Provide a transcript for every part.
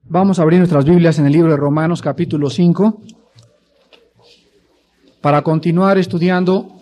Vamos a abrir nuestras Biblias en el libro de Romanos capítulo 5 para continuar estudiando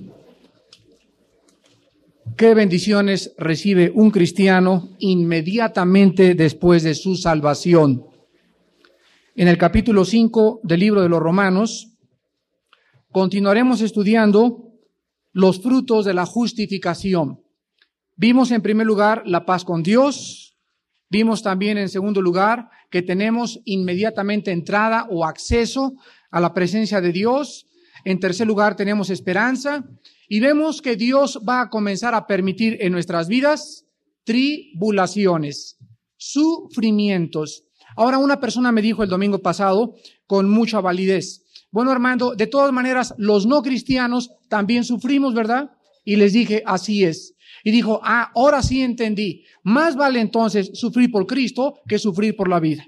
qué bendiciones recibe un cristiano inmediatamente después de su salvación. En el capítulo 5 del libro de los Romanos continuaremos estudiando los frutos de la justificación. Vimos en primer lugar la paz con Dios. Vimos también en segundo lugar que tenemos inmediatamente entrada o acceso a la presencia de Dios. En tercer lugar tenemos esperanza y vemos que Dios va a comenzar a permitir en nuestras vidas tribulaciones, sufrimientos. Ahora una persona me dijo el domingo pasado con mucha validez: bueno, Armando, de todas maneras los no cristianos también sufrimos, ¿verdad? Y les dije, así es. Y dijo, ahora sí entendí. Más vale entonces sufrir por Cristo que sufrir por la vida.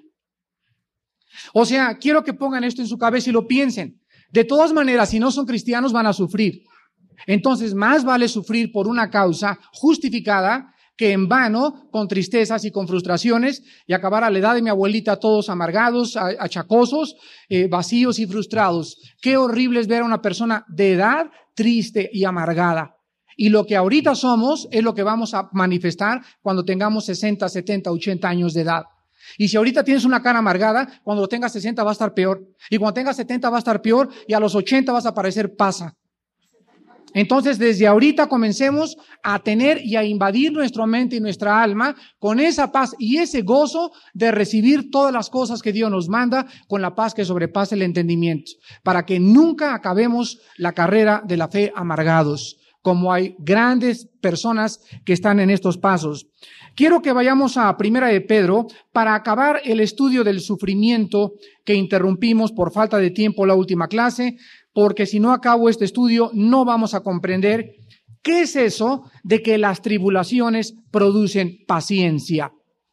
O sea, quiero que pongan esto en su cabeza y lo piensen. De todas maneras, si no son cristianos, van a sufrir. Entonces, más vale sufrir por una causa justificada que en vano, con tristezas y con frustraciones, y acabar a la edad de mi abuelita todos amargados, achacosos, vacíos y frustrados. Qué horrible es ver a una persona de edad triste y amargada. Y lo que ahorita somos es lo que vamos a manifestar cuando tengamos 60, 70, 80 años de edad. Y si ahorita tienes una cara amargada, cuando tengas 60 va a estar peor. Y cuando tengas 70 va a estar peor. Y a los 80 vas a parecer pasa. Entonces, desde ahorita comencemos a tener y a invadir nuestra mente y nuestra alma con esa paz y ese gozo de recibir todas las cosas que Dios nos manda con la paz que sobrepasa el entendimiento. Para que nunca acabemos la carrera de la fe amargados, como hay grandes personas que están en estos pasos. Quiero que vayamos a Primera de Pedro para acabar el estudio del sufrimiento que interrumpimos por falta de tiempo la última clase, porque si no acabo este estudio no vamos a comprender qué es eso de que las tribulaciones producen paciencia.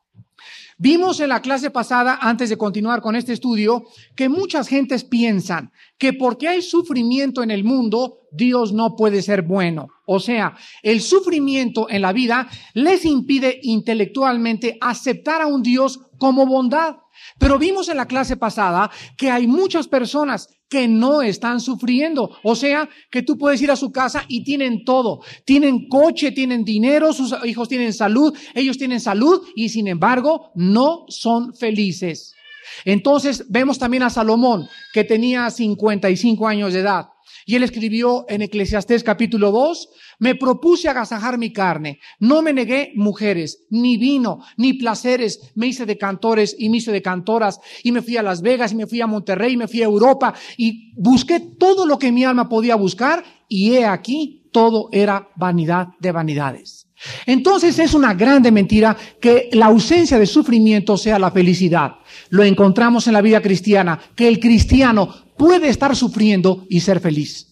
Vimos en la clase pasada, antes de continuar con este estudio, que muchas gentes piensan que porque hay sufrimiento en el mundo, Dios no puede ser bueno. O sea, el sufrimiento en la vida les impide intelectualmente aceptar a un Dios como bondad. Pero vimos en la clase pasada que hay muchas personas que no están sufriendo. O sea, que tú puedes ir a su casa y tienen todo. Tienen coche, tienen dinero, sus hijos tienen salud, ellos tienen salud y sin embargo no son felices. Entonces vemos también a Salomón, que tenía 55 años de edad. Y él escribió en Eclesiastés capítulo 2, me propuse agasajar mi carne, no me negué mujeres, ni vino, ni placeres, me hice de cantores y me hice de cantoras, y me fui a Las Vegas, y me fui a Monterrey, y me fui a Europa, y busqué todo lo que mi alma podía buscar, y he aquí, todo era vanidad de vanidades. Entonces es una grande mentira que la ausencia de sufrimiento sea la felicidad. Lo encontramos en la vida cristiana, que el cristiano puede estar sufriendo y ser feliz.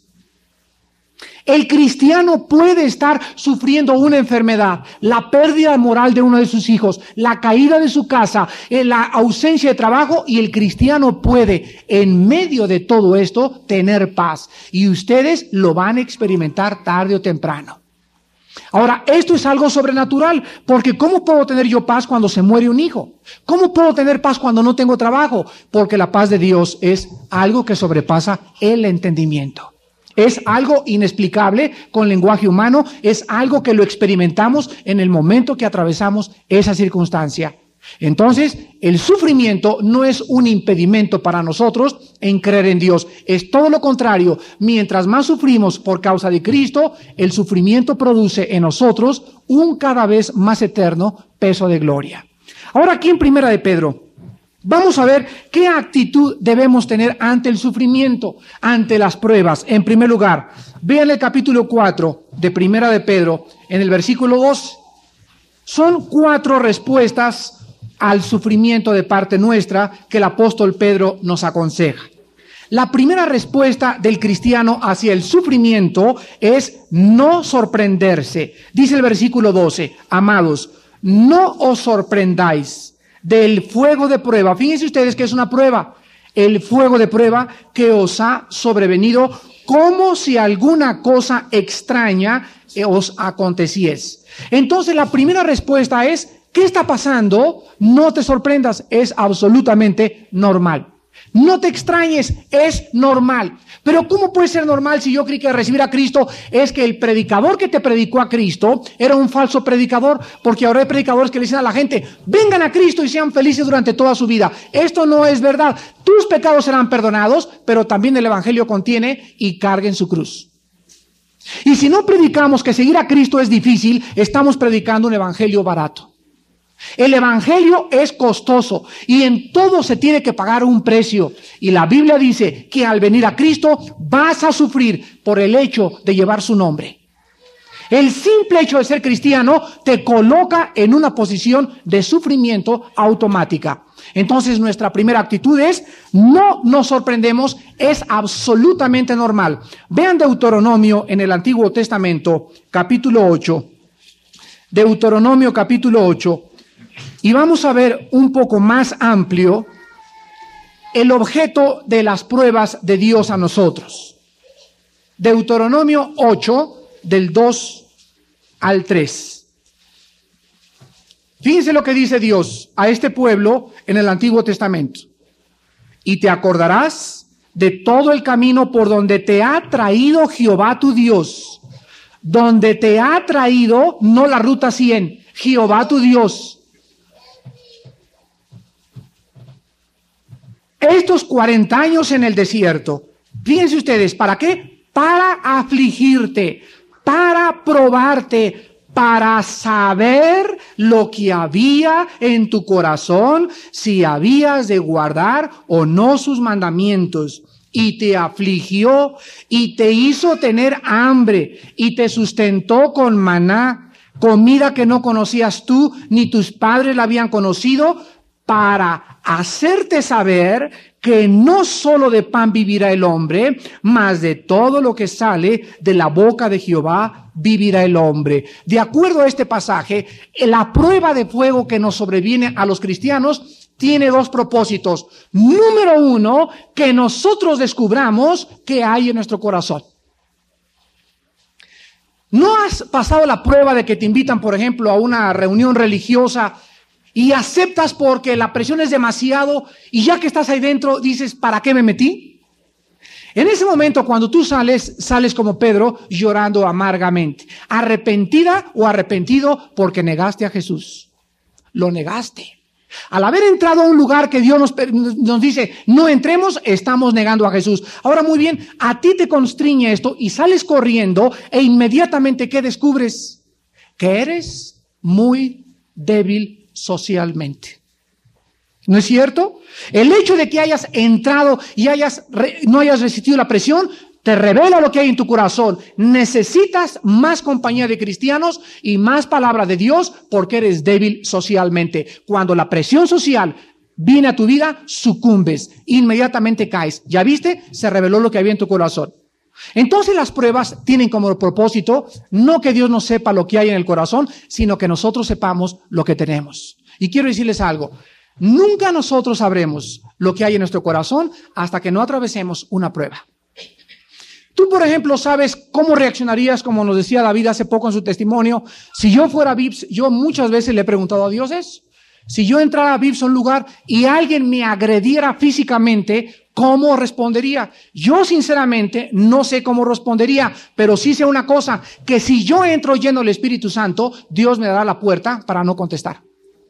El cristiano puede estar sufriendo una enfermedad, la pérdida moral de uno de sus hijos, la caída de su casa, la ausencia de trabajo, y el cristiano puede, en medio de todo esto, tener paz. Y ustedes lo van a experimentar tarde o temprano. Ahora, esto es algo sobrenatural, porque ¿cómo puedo tener yo paz cuando se muere un hijo? ¿Cómo puedo tener paz cuando no tengo trabajo? Porque la paz de Dios es algo que sobrepasa el entendimiento. Es algo inexplicable con lenguaje humano, es algo que lo experimentamos en el momento que atravesamos esa circunstancia. Entonces, el sufrimiento no es un impedimento para nosotros en creer en Dios. Es todo lo contrario. Mientras más sufrimos por causa de Cristo, el sufrimiento produce en nosotros un cada vez más eterno peso de gloria. Ahora aquí en Primera de Pedro, vamos a ver qué actitud debemos tener ante el sufrimiento, ante las pruebas. En primer lugar, vean el capítulo 4 de Primera de Pedro, en el versículo 2. Son 4 respuestas al sufrimiento de parte nuestra que el apóstol Pedro nos aconseja. La primera respuesta del cristiano hacia el sufrimiento es no sorprenderse. Dice el versículo 12, amados, no os sorprendáis del fuego de prueba. Fíjense ustedes que es una prueba. El fuego de prueba que os ha sobrevenido como si alguna cosa extraña os aconteciese. Entonces la primera respuesta es ¿Qué está pasando? No te sorprendas, es absolutamente normal. No te extrañes, es normal. Pero ¿cómo puede ser normal si yo creí que recibir a Cristo es que el predicador que te predicó a Cristo era un falso predicador? Porque ahora hay predicadores que le dicen a la gente, vengan a Cristo y sean felices durante toda su vida. Esto no es verdad. Tus pecados serán perdonados, pero también el Evangelio contiene y carguen su cruz. Y si no predicamos que seguir a Cristo es difícil, estamos predicando un evangelio barato. El evangelio es costoso y en todo se tiene que pagar un precio. Y la Biblia dice que al venir a Cristo vas a sufrir por el hecho de llevar su nombre. El simple hecho de ser cristiano te coloca en una posición de sufrimiento automática. Entonces nuestra primera actitud es, no nos sorprendemos, es absolutamente normal. Vean Deuteronomio en el Antiguo Testamento, capítulo 8. Deuteronomio capítulo 8. Y vamos a ver un poco más amplio el objeto de las pruebas de Dios a nosotros. Deuteronomio 8, del 2 al 3. Fíjense lo que dice Dios a este pueblo en el Antiguo Testamento. Y te acordarás de todo el camino por donde te ha traído Jehová tu Dios. Donde te ha traído, no la ruta 100, Jehová tu Dios. Estos 40 años en el desierto, fíjense ustedes, ¿para qué? Para afligirte, para probarte, para saber lo que había en tu corazón, si habías de guardar o no sus mandamientos. Y te afligió y te hizo tener hambre y te sustentó con maná, comida que no conocías tú ni tus padres la habían conocido, para hacerte saber que no solo de pan vivirá el hombre, mas de todo lo que sale de la boca de Jehová vivirá el hombre. De acuerdo a este pasaje, la prueba de fuego que nos sobreviene a los cristianos tiene dos propósitos. Número uno, que nosotros descubramos qué hay en nuestro corazón. ¿No has pasado la prueba de que te invitan, por ejemplo, a una reunión religiosa y aceptas porque la presión es demasiado y ya que estás ahí dentro dices, ¿para qué me metí? En ese momento, cuando tú sales como Pedro llorando amargamente, arrepentida o arrepentido porque negaste a Jesús. Lo negaste. Al haber entrado a un lugar que Dios nos dice, no entremos, estamos negando a Jesús. Ahora muy bien, a ti te constriñe esto y sales corriendo e inmediatamente ¿qué descubres? Que eres muy débil socialmente. ¿No es cierto? El hecho de que hayas entrado y no hayas resistido la presión te revela lo que hay en tu corazón. Necesitas más compañía de cristianos y más palabra de Dios porque eres débil socialmente. Cuando la presión social viene a tu vida, sucumbes, inmediatamente caes. ¿Ya viste? Se reveló lo que había en tu corazón. Entonces las pruebas tienen como propósito no que Dios no sepa lo que hay en el corazón, sino que nosotros sepamos lo que tenemos. Y quiero decirles algo, nunca nosotros sabremos lo que hay en nuestro corazón hasta que no atravesemos una prueba. Tú, por ejemplo, sabes cómo reaccionarías, como nos decía David hace poco en su testimonio. Si yo fuera Vips, yo muchas veces le he preguntado a Dios eso. Si yo entrara a Vips a un lugar y alguien me agrediera físicamente, ¿cómo respondería? Yo sinceramente no sé cómo respondería, pero sí sé una cosa, que si yo entro lleno del Espíritu Santo, Dios me dará la puerta para no contestar.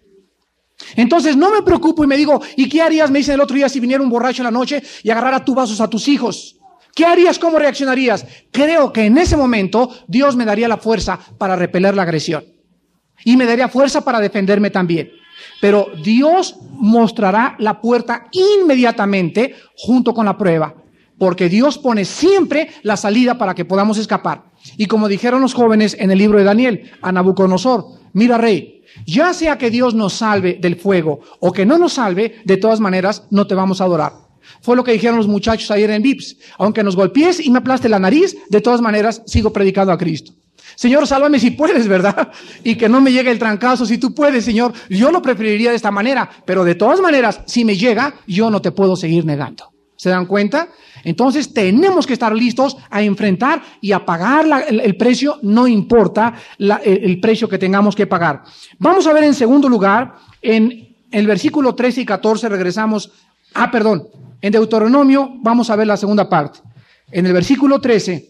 Entonces no me preocupo y me digo, ¿y qué harías? Me dicen el otro día si viniera un borracho en la noche y agarrara tu vasos a tus hijos. ¿Qué harías? ¿Cómo reaccionarías? Creo que en ese momento Dios me daría la fuerza para repeler la agresión. Y me daría fuerza para defenderme también. Pero Dios mostrará la puerta inmediatamente junto con la prueba. Porque Dios pone siempre la salida para que podamos escapar. Y como dijeron los jóvenes en el libro de Daniel, a Nabucodonosor, mira rey, ya sea que Dios nos salve del fuego o que no nos salve, de todas maneras no te vamos a adorar. Fue lo que dijeron los muchachos ayer en Vips. Aunque nos golpees y me aplaste la nariz, de todas maneras sigo predicando a Cristo. Señor, sálvame si puedes, ¿verdad? Y que no me llegue el trancazo si tú puedes, Señor. Yo lo preferiría de esta manera, pero de todas maneras, si me llega, yo no te puedo seguir negando. ¿Se dan cuenta? Entonces tenemos que estar listos a enfrentar y a pagar el precio, no importa el precio que tengamos que pagar. Vamos a ver en segundo lugar, en el versículo 13 y 14 regresamos, en Deuteronomio vamos a ver la segunda parte. En el versículo 3,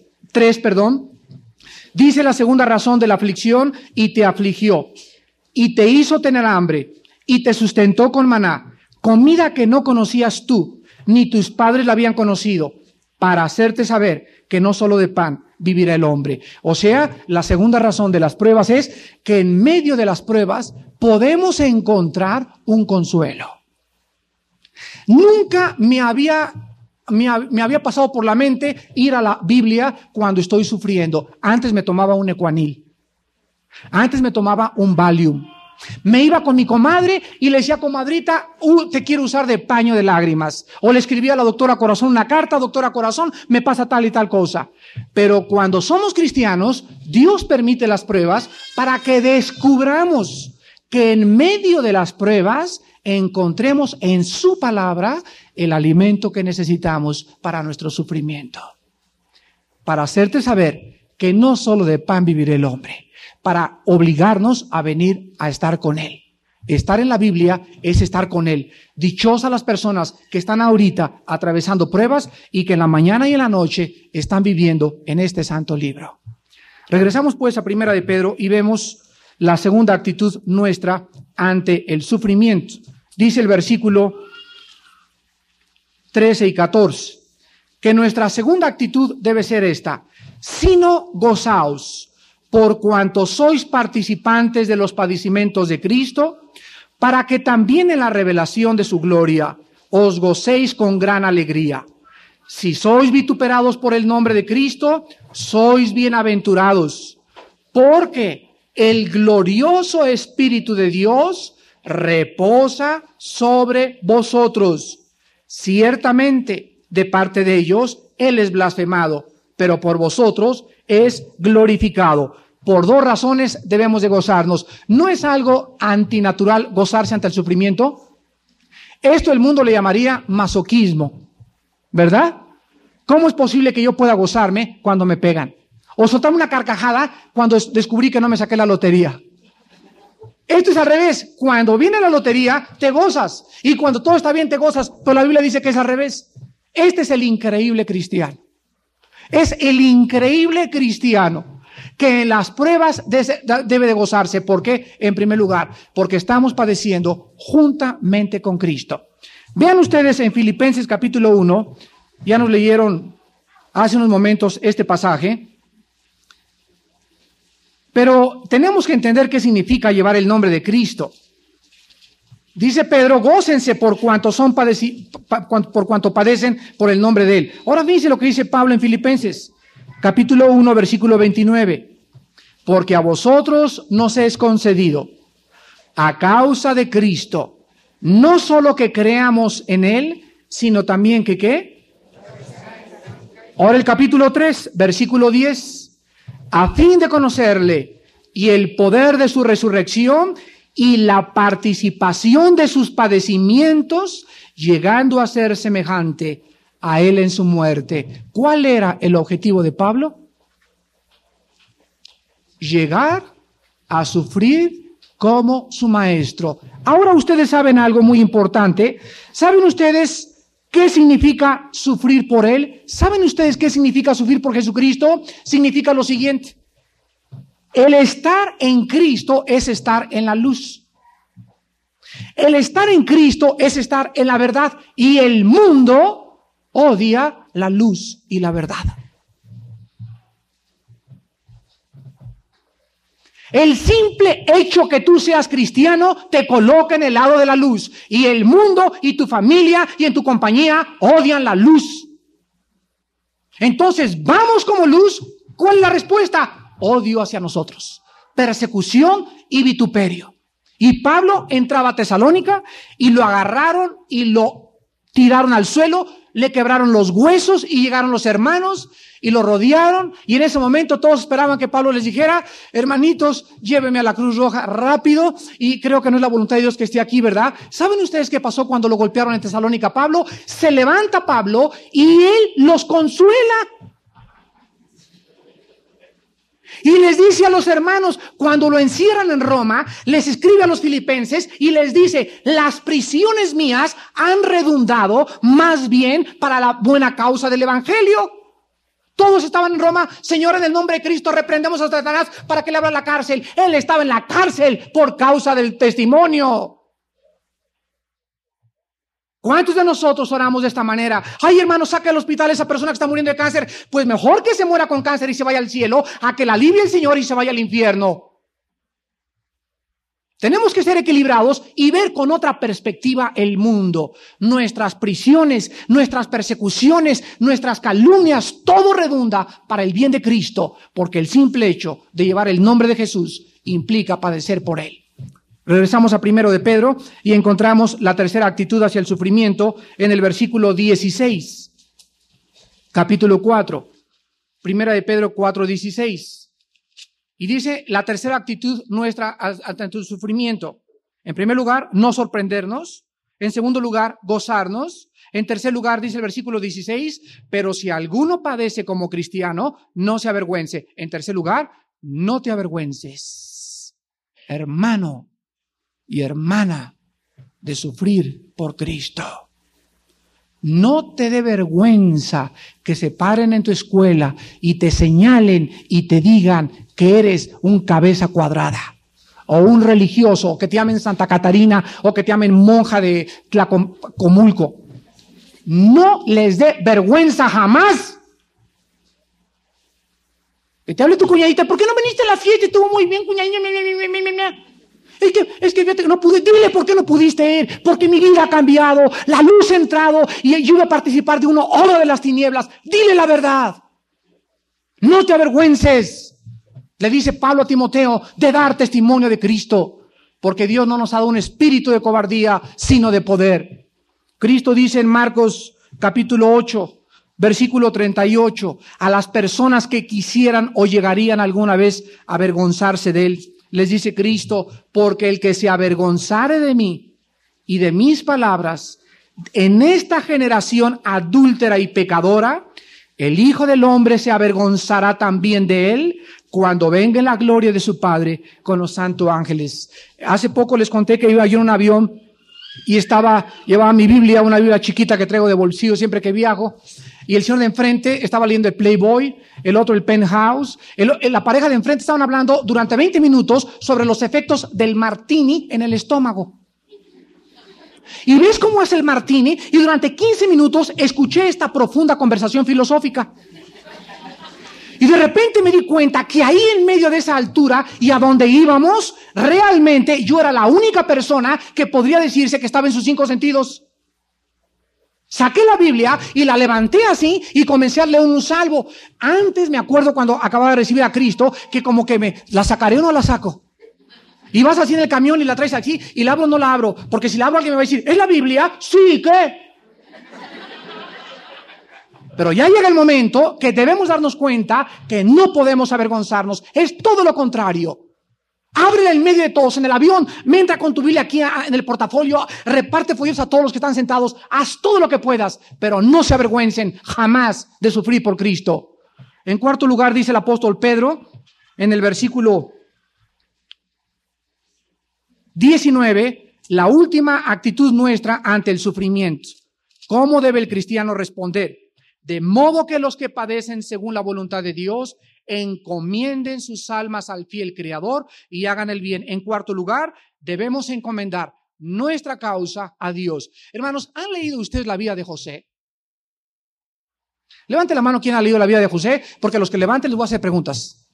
dice la segunda razón de la aflicción: y te afligió, y te hizo tener hambre, y te sustentó con maná, comida que no conocías tú, ni tus padres la habían conocido, para hacerte saber que no solo de pan vivirá el hombre. O sea, la segunda razón de las pruebas es que en medio de las pruebas podemos encontrar un consuelo. Nunca me había pasado por la mente ir a la Biblia cuando estoy sufriendo. Antes me tomaba un Ecuanil. Antes me tomaba un Valium. Me iba con mi comadre y le decía: comadrita, te quiero usar de paño de lágrimas. O le escribía a la doctora Corazón una carta: doctora Corazón, me pasa tal y tal cosa. Pero cuando somos cristianos, Dios permite las pruebas para que descubramos que en medio de las pruebas encontremos en su palabra el alimento que necesitamos para nuestro sufrimiento. Para hacerte saber que no solo de pan vivirá el hombre, para obligarnos a venir a estar con Él. Estar en la Biblia es estar con Él. Dichosas las personas que están ahorita atravesando pruebas y que en la mañana y en la noche están viviendo en este santo libro. Regresamos pues a Primera de Pedro y vemos la segunda actitud nuestra ante el sufrimiento. Dice el versículo 13 y 14, que nuestra segunda actitud debe ser esta: sino gozaos, por cuanto sois participantes de los padecimientos de Cristo, para que también en la revelación de su gloria os gocéis con gran alegría. Si sois vituperados por el nombre de Cristo, sois bienaventurados, porque el glorioso Espíritu de Dios reposa sobre vosotros. Ciertamente, de parte de ellos, Él es blasfemado, pero por vosotros es glorificado. Por dos razones debemos de gozarnos. ¿No es algo antinatural gozarse ante el sufrimiento? Esto el mundo le llamaría masoquismo, ¿verdad? ¿Cómo es posible que yo pueda gozarme cuando me pegan? O soltarme una carcajada cuando descubrí que no me saqué la lotería. Esto es al revés. Cuando viene la lotería, te gozas. Y cuando todo está bien, te gozas. Pero la Biblia dice que es al revés. Este es el increíble cristiano. Es el increíble cristiano que en las pruebas debe de gozarse. ¿Por qué? En primer lugar, porque estamos padeciendo juntamente con Cristo. Vean ustedes en Filipenses capítulo 1, ya nos leyeron hace unos momentos este pasaje, pero tenemos que entender qué significa llevar el nombre de Cristo. Dice Pedro: gócense por cuanto padecen por el nombre de Él. Ahora fíjense lo que dice Pablo en Filipenses, capítulo 1, versículo 29. Porque a vosotros nos es concedido, a causa de Cristo, no solo que creamos en Él, sino también que ¿qué? Ahora el capítulo 3, versículo 10. A fin de conocerle y el poder de su resurrección y la participación de sus padecimientos, llegando a ser semejante a Él en su muerte. ¿Cuál era el objetivo de Pablo? Llegar a sufrir como su maestro. Ahora ustedes saben algo muy importante. ¿Saben ustedes qué significa sufrir por Él? ¿Saben ustedes qué significa sufrir por Jesucristo? Significa lo siguiente: el estar en Cristo es estar en la luz. El estar en Cristo es estar en la verdad. Y el mundo odia la luz y la verdad. El simple hecho que tú seas cristiano te coloca en el lado de la luz. Y el mundo y tu familia y en tu compañía odian la luz. Entonces, ¿vamos como luz? ¿Cuál es la respuesta? Odio hacia nosotros, persecución y vituperio. Y Pablo entraba a Tesalónica y lo agarraron y lo tiraron al suelo, le quebraron los huesos y llegaron los hermanos y lo rodearon. Y en ese momento todos esperaban que Pablo les dijera: hermanitos, llévenme a la Cruz Roja rápido. Y creo que no es la voluntad de Dios que esté aquí, ¿verdad? ¿Saben ustedes qué pasó cuando lo golpearon en Tesalónica a Pablo? Se levanta Pablo y él los consuela. Y les dice a los hermanos, cuando lo encierran en Roma, les escribe a los filipenses y les dice: las prisiones mías han redundado más bien para la buena causa del evangelio. Todos estaban en Roma. Señor, en el nombre de Cristo reprendemos a Satanás para que le abra la cárcel. Él estaba en la cárcel por causa del testimonio. ¿Cuántos de nosotros oramos de esta manera? Ay, hermano, saca del hospital a esa persona que está muriendo de cáncer. Pues mejor que se muera con cáncer y se vaya al cielo, a que la alivie el Señor y se vaya al infierno. Tenemos que ser equilibrados y ver con otra perspectiva el mundo. Nuestras prisiones, nuestras persecuciones, nuestras calumnias, todo redunda para el bien de Cristo, porque el simple hecho de llevar el nombre de Jesús implica padecer por Él. Regresamos a 1 de Pedro y encontramos la tercera actitud hacia el sufrimiento en el versículo 16, capítulo 4, 1 de Pedro 4, 16. Y dice la tercera actitud nuestra ante el sufrimiento: en primer lugar, no sorprendernos; en segundo lugar, gozarnos; en tercer lugar, dice el versículo 16, pero si alguno padece como cristiano, no se avergüence. En tercer lugar, no te avergüences, hermano y hermana, de sufrir por Cristo. No te dé vergüenza que se paren en tu escuela y te señalen y te digan que eres un cabeza cuadrada, o un religioso, o que te llamen Santa Catarina, o que te llamen monja de Tlacomulco. No les dé vergüenza jamás. Que te hable tu cuñadita: ¿por qué no viniste a la fiesta? Estuvo muy bien, cuñadita. Es que fíjate que no pude. Dile por qué no pudiste ir. Porque mi vida ha cambiado, la luz ha entrado y yo iba a participar de una hora de las tinieblas. Dile la verdad. No te avergüences, le dice Pablo a Timoteo, de dar testimonio de Cristo, porque Dios no nos ha dado un espíritu de cobardía, sino de poder. Cristo dice en Marcos capítulo 8, versículo 38, a las personas que quisieran o llegarían alguna vez a avergonzarse de Él, les dice Cristo: porque el que se avergonzare de mí y de mis palabras en esta generación adúltera y pecadora, el Hijo del Hombre se avergonzará también de él cuando venga en la gloria de su Padre con los santos ángeles. Hace poco les conté que iba yo en un avión y llevaba mi Biblia, una Biblia chiquita que traigo de bolsillo siempre que viajo. Y el señor de enfrente estaba leyendo el Playboy, el otro el Penthouse. La pareja de enfrente estaban hablando durante 20 minutos sobre los efectos del martini en el estómago. Y ves cómo es el martini, y durante 15 minutos escuché esta profunda conversación filosófica. Y de repente me di cuenta que ahí en medio de esa altura y a donde íbamos, realmente yo era la única persona que podría decirse que estaba en sus 5 sentidos. Saqué la Biblia y la levanté así y comencé a leer un salmo. Antes me acuerdo cuando acababa de recibir a Cristo, que como que ¿la sacaré o no la saco? Y vas así en el camión y la traes así, y la abro o no la abro, porque si la abro alguien me va a decir: ¿es la Biblia? Sí, ¿qué? Pero ya llega el momento que debemos darnos cuenta que no podemos avergonzarnos. Es todo lo contrario. Ábrela en medio de todos, en el avión, entra con tu Biblia aquí en el portafolio, reparte folletos a todos los que están sentados, haz todo lo que puedas, pero no se avergüencen jamás de sufrir por Cristo. En cuarto lugar, dice el apóstol Pedro, en el versículo 19, la última actitud nuestra ante el sufrimiento. ¿Cómo debe el cristiano responder? De modo que los que padecen según la voluntad de Dios encomienden sus almas al fiel Creador y hagan el bien. En cuarto lugar, debemos encomendar nuestra causa a Dios. Hermanos, ¿han leído ustedes la vida de José? Levante la mano quien ha leído la vida de José, porque a los que levanten les voy a hacer preguntas.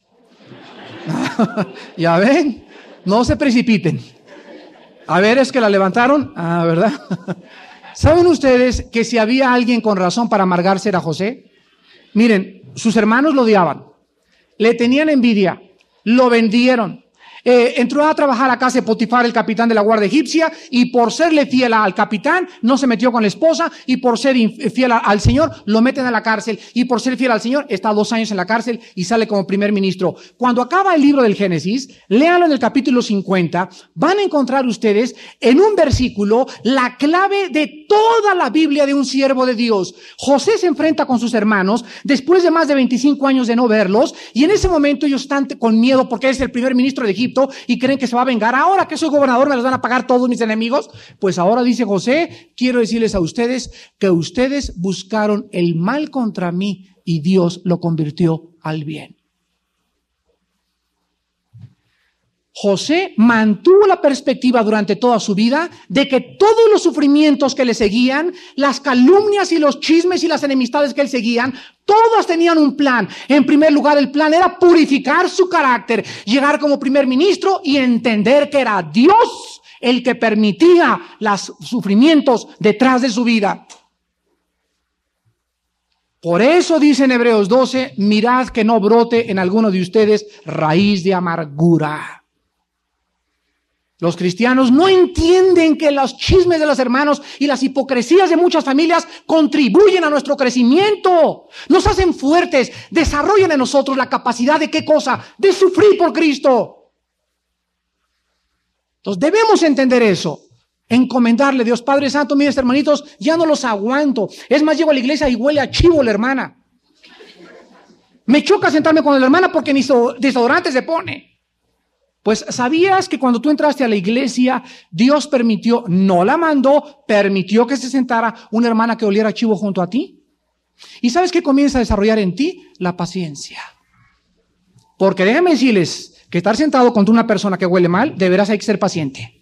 ¿Ya ven? No se precipiten. A ver, es que la levantaron. Ah, ¿verdad? ¿Saben ustedes que si había alguien con razón para amargarse era José? Miren, sus hermanos lo odiaban, le tenían envidia, lo vendieron, entró a trabajar a casa de Potifar, el capitán de la guardia egipcia, y por serle fiel al capitán, no se metió con la esposa, y por ser fiel al Señor, lo meten a la cárcel, y por ser fiel al Señor, está 2 años en la cárcel y sale como primer ministro. Cuando acaba el libro del Génesis, léanlo en el capítulo 50, van a encontrar ustedes en un versículo la clave de toda la Biblia de un siervo de Dios. José se enfrenta con sus hermanos, después de más de 25 años de no verlos, y en ese momento ellos están con miedo porque es el primer ministro de Egipto, y creen que se va a vengar. Ahora que soy gobernador me los van a pagar todos mis enemigos. Pues ahora dice José, quiero decirles a ustedes que ustedes buscaron el mal contra mí y Dios lo convirtió al bien. José mantuvo la perspectiva durante toda su vida de que todos los sufrimientos que le seguían, las calumnias y los chismes y las enemistades que él seguían, todas tenían un plan. En primer lugar, el plan era purificar su carácter, llegar como primer ministro y entender que era Dios el que permitía los sufrimientos detrás de su vida. Por eso dice en Hebreos 12, mirad que no brote en alguno de ustedes raíz de amargura. Los cristianos no entienden que los chismes de los hermanos y las hipocresías de muchas familias contribuyen a nuestro crecimiento. Nos hacen fuertes, desarrollan en nosotros la capacidad de ¿qué cosa? De sufrir por Cristo. Entonces debemos entender eso. Encomendarle a Dios. Padre Santo, mire, hermanitos, ya no los aguanto. Es más, llego a la iglesia y huele a chivo la hermana. Me choca sentarme con la hermana porque ni desodorante se pone. Pues ¿sabías que cuando tú entraste a la iglesia, Dios permitió, no la mandó, permitió que se sentara una hermana que oliera chivo junto a ti? ¿Y sabes qué comienza a desarrollar en ti? La paciencia. Porque déjenme decirles que estar sentado contra una persona que huele mal, de veras hay que ser paciente.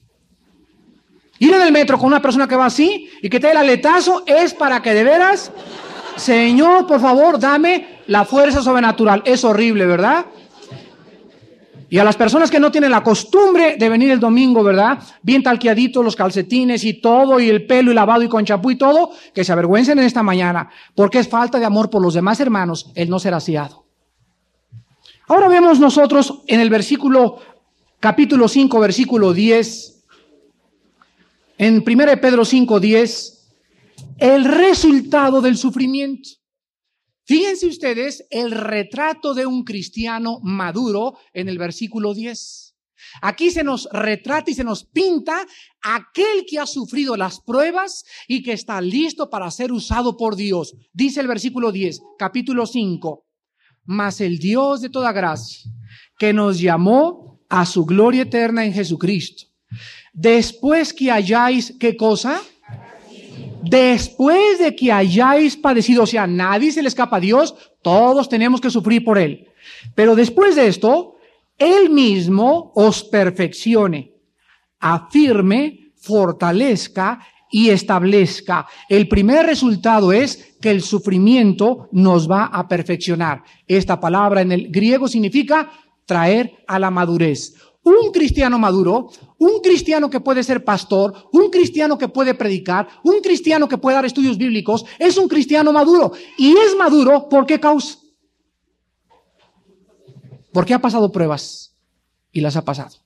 Ir en el metro con una persona que va así y que te dé el aletazo es para que de veras, Señor, por favor, dame la fuerza sobrenatural. Es horrible, ¿verdad? Y a las personas que no tienen la costumbre de venir el domingo, ¿verdad? Bien talqueaditos los calcetines y todo, y el pelo y lavado y con champú y todo, que se avergüencen en esta mañana, porque es falta de amor por los demás hermanos el no ser aseado. Ahora vemos nosotros en el capítulo 5, versículo 10, en 1 Pedro 5, 10, el resultado del sufrimiento. Fíjense ustedes el retrato de un cristiano maduro en el versículo 10. Aquí se nos retrata y se nos pinta aquel que ha sufrido las pruebas y que está listo para ser usado por Dios. Dice el versículo 10, capítulo 5. Mas el Dios de toda gracia, que nos llamó a su gloria eterna en Jesucristo, después que hayáis, ¿qué cosa? Después de que hayáis padecido, o sea, nadie se le escapa a Dios, todos tenemos que sufrir por Él. Pero después de esto, Él mismo os perfeccione, afirme, fortalezca y establezca. El primer resultado es que el sufrimiento nos va a perfeccionar. Esta palabra en el griego significa traer a la madurez. Un cristiano maduro, un cristiano que puede ser pastor, un cristiano que puede predicar, un cristiano que puede dar estudios bíblicos, es un cristiano maduro. Y es maduro, ¿por qué causa? Porque ha pasado pruebas y las ha pasado.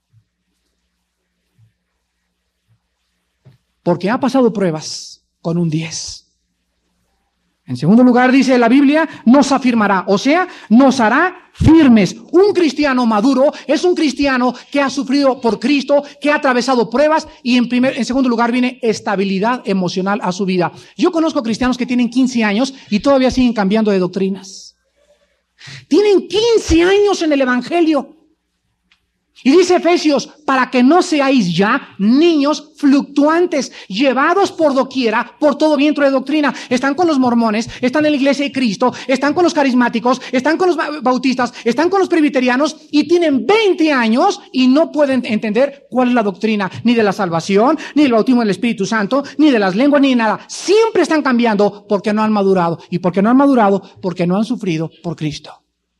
Porque ha pasado pruebas con un 10. En segundo lugar, dice la Biblia, nos afirmará, o sea, nos hará firmes. Un cristiano maduro es un cristiano que ha sufrido por Cristo, que ha atravesado pruebas y en segundo lugar viene estabilidad emocional a su vida. Yo conozco cristianos que tienen 15 años y todavía siguen cambiando de doctrinas. Tienen 15 años en el Evangelio. Y dice Efesios, para que no seáis ya niños fluctuantes, llevados por doquiera, por todo viento de doctrina. Están con los mormones, están en la iglesia de Cristo, están con los carismáticos, están con los bautistas, están con los presbiterianos y tienen 20 años y no pueden entender cuál es la doctrina, ni de la salvación, ni del bautismo del Espíritu Santo, ni de las lenguas, ni de nada. Siempre están cambiando porque no han madurado. ¿Y porque no han madurado? Porque no han sufrido por Cristo.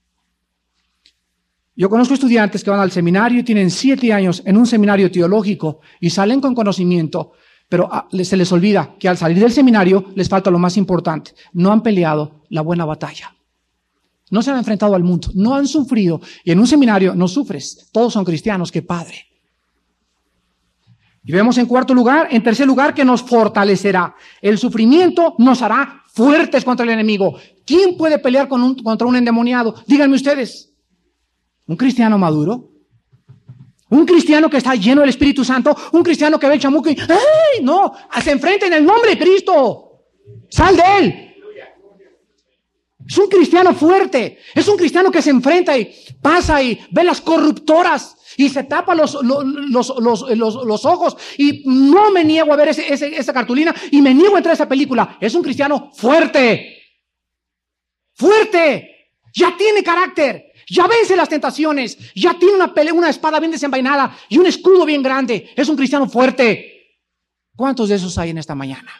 Yo conozco estudiantes que van al seminario y tienen 7 años en un seminario teológico y salen con conocimiento, pero se les olvida que al salir del seminario les falta lo más importante. No han peleado la buena batalla. No se han enfrentado al mundo, no han sufrido. Y en un seminario no sufres. Todos son cristianos, qué padre. Y vemos en tercer lugar, que nos fortalecerá. El sufrimiento nos hará fuertes contra el enemigo. ¿Quién puede pelear contra un endemoniado? Díganme ustedes. ¿Un cristiano maduro? ¿Un cristiano que está lleno del Espíritu Santo? ¿Un cristiano que ve el chamuco y ¡ay! No, se enfrenta en el nombre de Cristo. Sal de él. Es un cristiano fuerte. Es un cristiano que se enfrenta y pasa y ve las corruptoras y se tapa los ojos y no me niego a ver esa cartulina y me niego a entrar a esa película. Es un cristiano fuerte. Fuerte. Ya tiene carácter. Ya vence las tentaciones. Ya tiene una espada bien desenvainada y un escudo bien grande. Es un cristiano fuerte. ¿Cuántos de esos hay en esta mañana?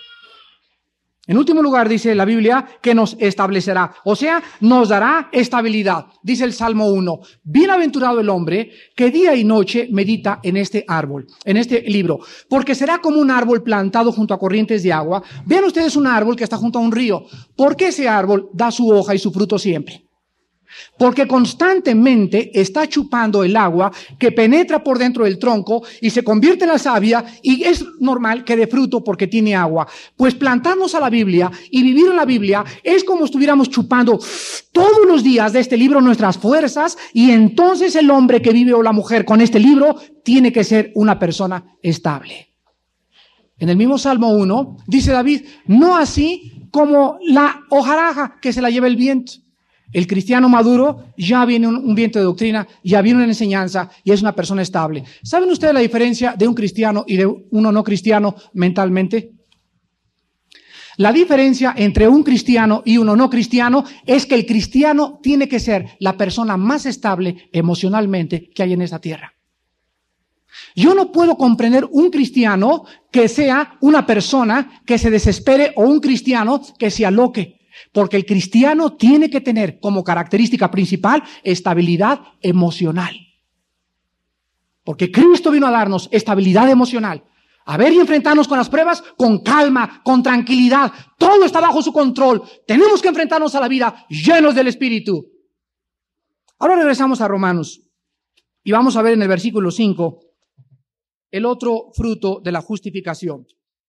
En último lugar, dice la Biblia que nos establecerá, o sea, nos dará estabilidad. Dice el Salmo 1, bienaventurado el hombre que día y noche medita en este árbol, en este libro, porque será como un árbol plantado junto a corrientes de agua. Vean ustedes un árbol que está junto a un río. ¿Por qué ese árbol da su hoja y su fruto siempre? Porque constantemente está chupando el agua que penetra por dentro del tronco y se convierte en la savia, y es normal que dé fruto porque tiene agua. Pues plantarnos a la Biblia y vivir en la Biblia es como estuviéramos chupando todos los días de este libro nuestras fuerzas, y entonces el hombre que vive o la mujer con este libro tiene que ser una persona estable. En el mismo Salmo 1 dice David, no así como la hojaraja que se la lleva el viento. El cristiano maduro ya viene un viento de doctrina, ya viene una enseñanza y es una persona estable. ¿Saben ustedes la diferencia de un cristiano y de uno no cristiano mentalmente? La diferencia entre un cristiano y uno no cristiano es que el cristiano tiene que ser la persona más estable emocionalmente que hay en esta tierra. Yo no puedo comprender un cristiano que sea una persona que se desespere o un cristiano que se aloque. Porque el cristiano tiene que tener como característica principal estabilidad emocional. Porque Cristo vino a darnos estabilidad emocional. A ver y enfrentarnos con las pruebas con calma, con tranquilidad. Todo está bajo su control. Tenemos que enfrentarnos a la vida llenos del Espíritu. Ahora regresamos a Romanos y vamos a ver en el versículo 5 el otro fruto de la justificación.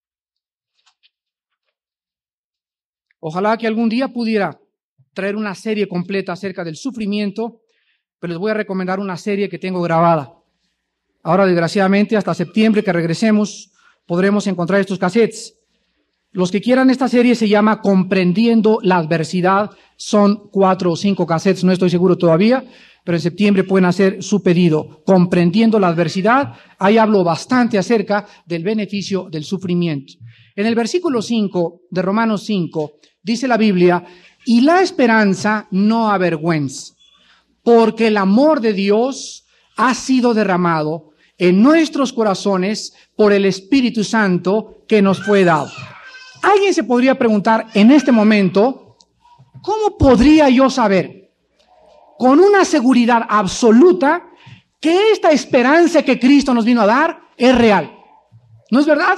Ojalá que algún día pudiera traer una serie completa acerca del sufrimiento, pero les voy a recomendar una serie que tengo grabada. Ahora, desgraciadamente, hasta septiembre que regresemos, podremos encontrar estos cassettes. Los que quieran esta serie se llama Comprendiendo la Adversidad. Son 4 o 5 cassettes, no estoy seguro todavía, pero en septiembre pueden hacer su pedido. Comprendiendo la Adversidad. Ahí hablo bastante acerca del beneficio del sufrimiento. En el versículo 5 de Romanos 5, dice la Biblia, y la esperanza no avergüenza, porque el amor de Dios ha sido derramado en nuestros corazones por el Espíritu Santo que nos fue dado. Alguien se podría preguntar en este momento, ¿cómo podría yo saber con una seguridad absoluta que esta esperanza que Cristo nos vino a dar es real? ¿No es verdad?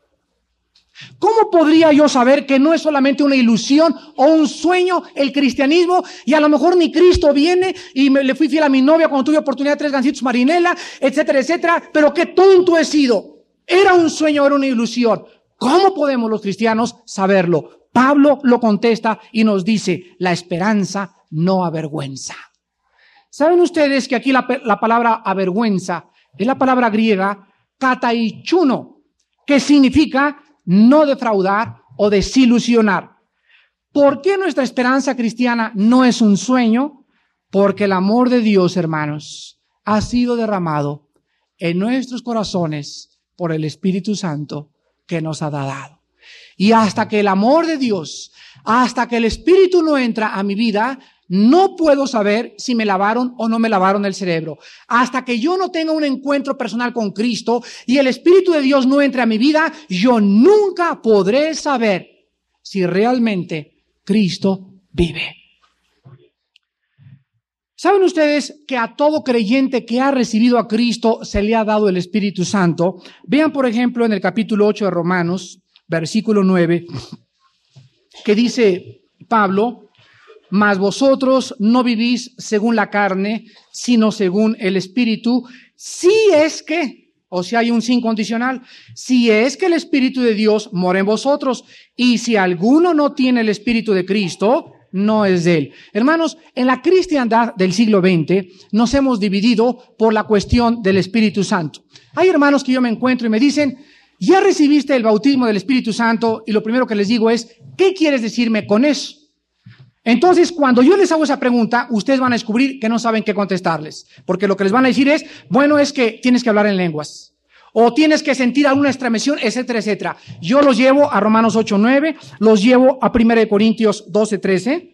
¿Cómo podría yo saber que no es solamente una ilusión o un sueño el cristianismo, y a lo mejor ni Cristo viene y le fui fiel a mi novia cuando tuve oportunidad de 3 gancitos marinela, etcétera, etcétera, pero qué tonto he sido? ¿Era un sueño, era una ilusión? ¿Cómo podemos los cristianos saberlo? Pablo lo contesta y nos dice, la esperanza no avergüenza. ¿Saben ustedes que aquí la palabra avergüenza es la palabra griega kataichuno, que significa no defraudar o desilusionar? ¿Por qué nuestra esperanza cristiana no es un sueño? Porque el amor de Dios, hermanos, ha sido derramado en nuestros corazones por el Espíritu Santo que nos ha dado. Y hasta que el amor de Dios, hasta que el Espíritu no entra a mi vida, no puedo saber si me lavaron o no me lavaron el cerebro. Hasta que yo no tenga un encuentro personal con Cristo y el Espíritu de Dios no entre a mi vida, yo nunca podré saber si realmente Cristo vive. ¿Saben ustedes que a todo creyente que ha recibido a Cristo se le ha dado el Espíritu Santo? Vean, por ejemplo, en el capítulo 8 de Romanos, versículo 9, que dice Pablo, mas vosotros no vivís según la carne, sino según el Espíritu, si es que, o sea, hay un sin condicional, si es que el Espíritu de Dios mora en vosotros, y si alguno no tiene el Espíritu de Cristo, no es de él. Hermanos, en la cristiandad del siglo XX nos hemos dividido por la cuestión del Espíritu Santo. Hay hermanos que yo me encuentro y me dicen, ya recibiste el bautismo del Espíritu Santo, y lo primero que les digo es, ¿qué quieres decirme con eso? Entonces, cuando yo les hago esa pregunta, ustedes van a descubrir que no saben qué contestarles, porque lo que les van a decir es, bueno, es que tienes que hablar en lenguas, o tienes que sentir alguna estremección, etcétera, etcétera. Yo los llevo a Romanos 8:9, los llevo a 1 Corintios 12:13.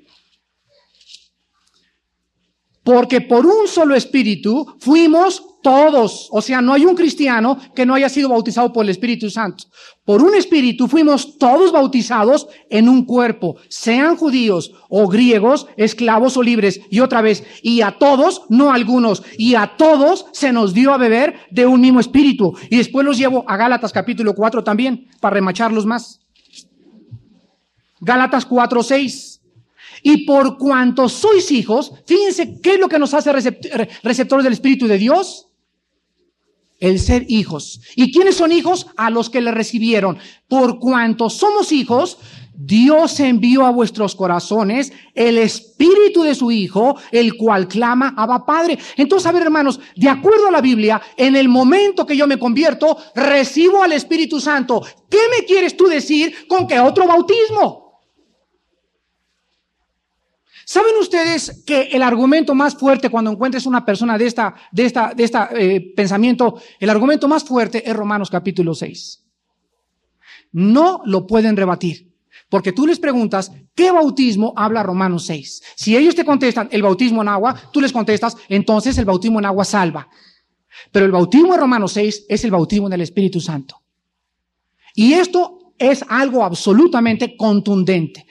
Porque por un solo Espíritu fuimos todos, o sea, no hay un cristiano que no haya sido bautizado por el Espíritu Santo. Por un Espíritu fuimos todos bautizados en un cuerpo, sean judíos o griegos, esclavos o libres. Y otra vez, y a todos, no a algunos, y a todos se nos dio a beber de un mismo Espíritu. Y después los llevo a Gálatas capítulo 4 también, para remacharlos más. Gálatas 4:6. Y por cuanto sois hijos, fíjense qué es lo que nos hace receptores del Espíritu de Dios. El ser hijos. ¿Y quiénes son hijos? A los que le recibieron. Por cuanto somos hijos, Dios envió a vuestros corazones el Espíritu de su Hijo, el cual clama, Abba Padre. Entonces, a ver, hermanos, de acuerdo a la Biblia, en el momento que yo me convierto, recibo al Espíritu Santo. ¿Qué me quieres tú decir con que otro bautismo? ¿Saben ustedes que el argumento más fuerte cuando encuentres una persona de esta pensamiento, el argumento más fuerte es Romanos capítulo 6? No lo pueden rebatir, porque tú les preguntas, ¿qué bautismo habla Romanos 6? Si ellos te contestan el bautismo en agua, tú les contestas, entonces el bautismo en agua salva. Pero el bautismo de Romanos 6 es el bautismo del Espíritu Santo. Y esto es algo absolutamente contundente.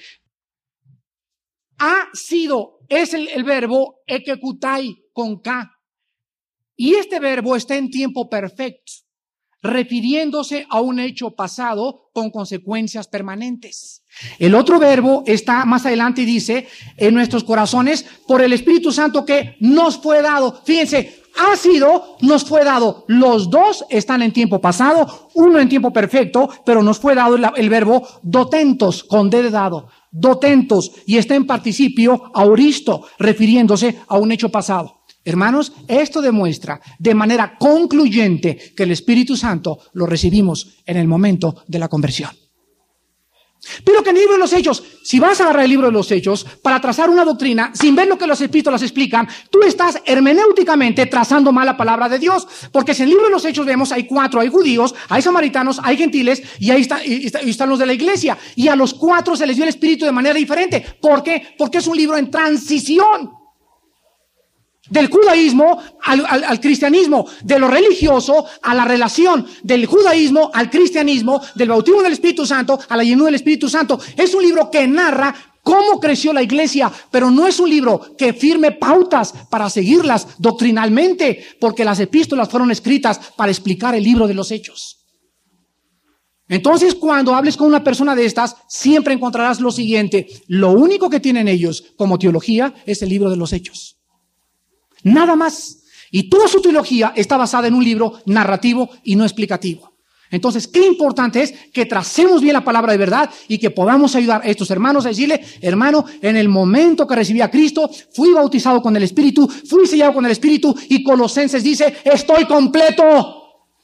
Es el verbo ekekutai con K. Y este verbo está en tiempo perfecto, refiriéndose a un hecho pasado con consecuencias permanentes. El otro verbo está más adelante y dice, en nuestros corazones, por el Espíritu Santo que nos fue dado. Fíjense, nos fue dado. Los dos están en tiempo pasado, uno en tiempo perfecto, pero nos fue dado el verbo dotentos, con D de dado. Dotentos, y está en participio auristo, refiriéndose a un hecho pasado. Hermanos, esto demuestra de manera concluyente que el Espíritu Santo lo recibimos en el momento de la conversión. Pero que en el libro de los Hechos, si vas a agarrar el libro de los Hechos para trazar una doctrina sin ver lo que las epístolas explican, tú estás hermenéuticamente trazando mal la palabra de Dios, porque si en el libro de los Hechos vemos, hay 4, hay judíos, hay samaritanos, hay gentiles, y ahí están los de la iglesia, y a los 4 se les dio el Espíritu de manera diferente. ¿Por qué? Porque es un libro en transición. Del judaísmo al cristianismo, de lo religioso a la relación, del judaísmo al cristianismo, del bautismo del Espíritu Santo a la llenura del Espíritu Santo. Es un libro que narra cómo creció la iglesia, pero no es un libro que firme pautas para seguirlas doctrinalmente, porque las epístolas fueron escritas para explicar el libro de los Hechos. Entonces, cuando hables con una persona de estas, siempre encontrarás lo siguiente: lo único que tienen ellos como teología es el libro de los Hechos. Nada más. Y toda su teología está basada en un libro narrativo y no explicativo. Entonces, qué importante es que tracemos bien la palabra de verdad y que podamos ayudar a estos hermanos a decirle, hermano, en el momento que recibí a Cristo, fui bautizado con el Espíritu, fui sellado con el Espíritu, y Colosenses dice, estoy completo.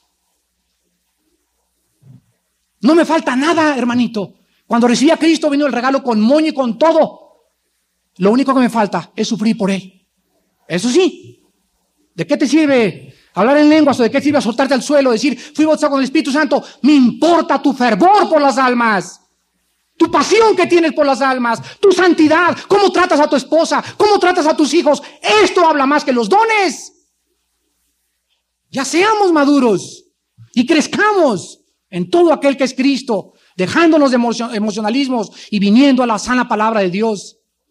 No me falta nada, hermanito. Cuando recibí a Cristo vino el regalo con moño y con todo. Lo único que me falta es sufrir por Él. Eso sí, ¿de qué te sirve hablar en lenguas o de qué te sirve soltarte al suelo, decir, fui bautizado con el Espíritu Santo? Me importa tu fervor por las almas, tu pasión que tienes por las almas, tu santidad, cómo tratas a tu esposa, cómo tratas a tus hijos. Esto habla más que los dones. Ya seamos maduros y crezcamos en todo aquel que es Cristo, dejándonos de emocionalismos y viniendo a la sana palabra de Dios.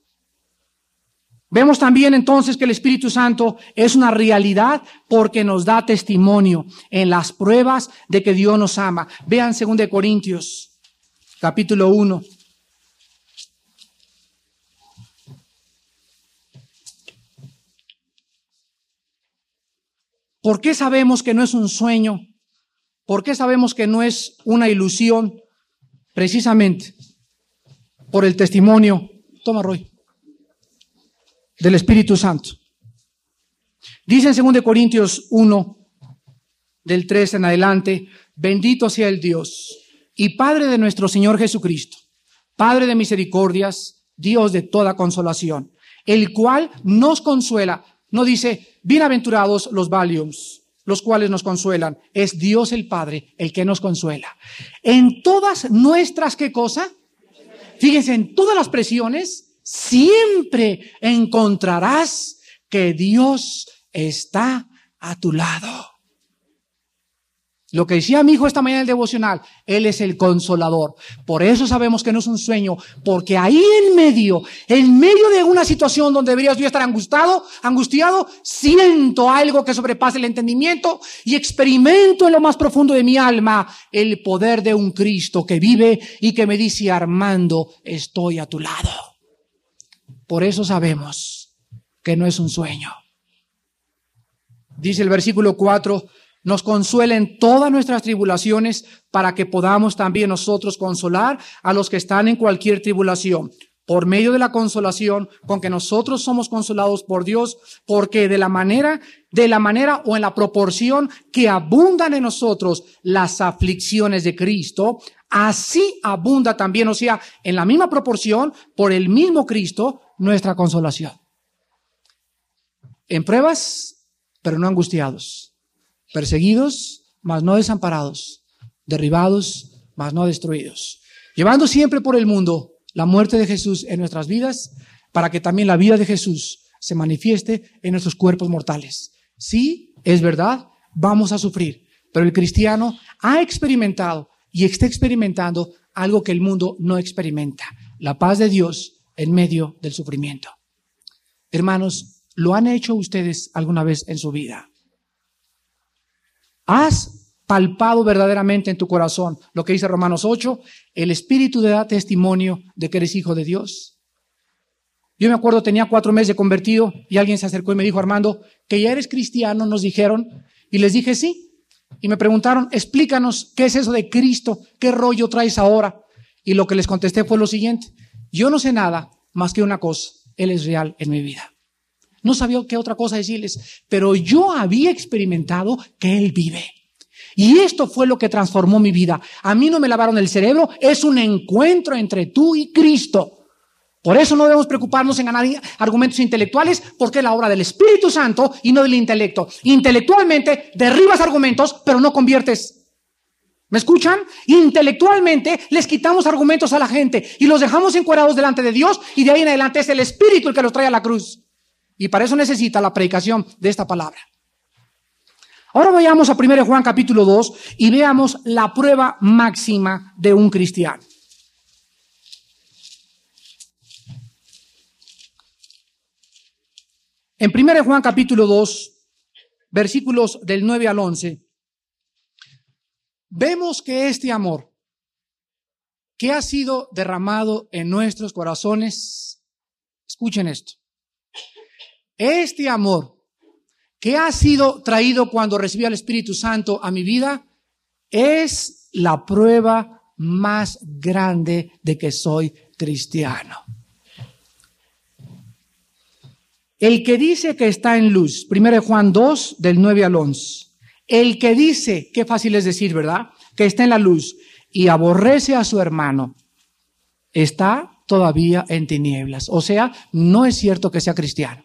Vemos también entonces que el Espíritu Santo es una realidad porque nos da testimonio en las pruebas de que Dios nos ama. Vean 2 Corintios, capítulo 1. ¿Por qué sabemos que no es un sueño? ¿Por qué sabemos que no es una ilusión? Precisamente por el testimonio, toma Roy, del Espíritu Santo. Dice en 2 Corintios 1, del 3 en adelante: bendito sea el Dios y Padre de nuestro Señor Jesucristo, Padre de misericordias, Dios de toda consolación, el cual nos consuela. No dice, bienaventurados los valiums, los cuales nos consuelan. Es Dios el Padre el que nos consuela. En todas nuestras, ¿qué cosa? Fíjense, en todas las presiones, siempre encontrarás que Dios está a tu lado. Lo que decía mi hijo esta mañana en el devocional, Él es el consolador. Por eso sabemos que no es un sueño, porque ahí en medio de una situación donde deberías yo estar angustiado, siento algo que sobrepasa el entendimiento y experimento en lo más profundo de mi alma el poder de un Cristo que vive y que me dice: Armando, estoy a tu lado. Por eso sabemos que no es un sueño. Dice el versículo 4, nos consuela en todas nuestras tribulaciones, para que podamos también nosotros consolar a los que están en cualquier tribulación, por medio de la consolación con que nosotros somos consolados por Dios, porque de la manera o en la proporción que abundan en nosotros las aflicciones de Cristo, así abunda también, o sea, en la misma proporción, por el mismo Cristo, nuestra consolación. En pruebas, pero no angustiados. Perseguidos, mas no desamparados. Derribados, mas no destruidos. Llevando siempre por el mundo la muerte de Jesús en nuestras vidas, para que también la vida de Jesús se manifieste en nuestros cuerpos mortales. Sí, es verdad, vamos a sufrir, pero el cristiano ha experimentado y está experimentando algo que el mundo no experimenta: la paz de Dios en medio del sufrimiento. Hermanos, ¿lo han hecho ustedes alguna vez en su vida? ¿Has palpado verdaderamente en tu corazón lo que dice Romanos 8? El Espíritu te da testimonio de que eres hijo de Dios. Yo me acuerdo, tenía 4 meses de convertido y alguien se acercó y me dijo: Armando, que ya eres cristiano, nos dijeron. Y les dije sí. Y me preguntaron: explícanos, ¿qué es eso de Cristo? ¿Qué rollo traes ahora? Y lo que les contesté fue lo siguiente: yo no sé nada más que una cosa: Él es real en mi vida. No sabía qué otra cosa decirles, pero yo había experimentado que Él vive. Y esto fue lo que transformó mi vida. A mí no me lavaron el cerebro, es un encuentro entre tú y Cristo. Por eso no debemos preocuparnos en ganar argumentos intelectuales, porque es la obra del Espíritu Santo y no del intelecto. Intelectualmente derribas argumentos, pero no conviertes. ¿Me escuchan? Intelectualmente les quitamos argumentos a la gente y los dejamos encuerados delante de Dios, y de ahí en adelante es el Espíritu el que los trae a la cruz. Y para eso necesita la predicación de esta palabra. Ahora vayamos a 1 Juan capítulo 2 y veamos la prueba máxima de un cristiano. En 1 Juan capítulo 2, versículos del 9 al 11, vemos que este amor que ha sido derramado en nuestros corazones, escuchen esto, este amor que ha sido traído cuando recibí al Espíritu Santo a mi vida, es la prueba más grande de que soy cristiano. El que dice que está en luz, 1 Juan 2, del 9 al 11, el que dice, qué fácil es decir, ¿verdad?, que está en la luz y aborrece a su hermano, está todavía en tinieblas. O sea, no es cierto que sea cristiano.